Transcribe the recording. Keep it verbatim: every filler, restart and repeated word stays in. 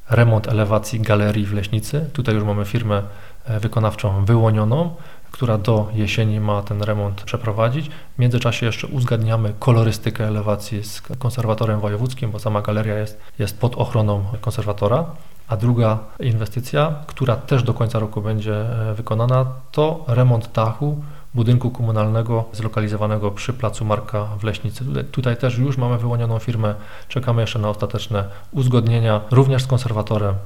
remont elewacji galerii w Leśnicy. Tutaj już mamy firmę wykonawczą wyłonioną, która do jesieni ma ten remont przeprowadzić. W międzyczasie jeszcze uzgadniamy kolorystykę elewacji z konserwatorem wojewódzkim, bo sama galeria jest, jest pod ochroną konserwatora. A druga inwestycja, która też do końca roku będzie wykonana, to remont dachu budynku komunalnego zlokalizowanego przy placu Marka w Leśnicy. Tutaj, tutaj też już mamy wyłonioną firmę, czekamy jeszcze na ostateczne uzgodnienia, również z konserwatorem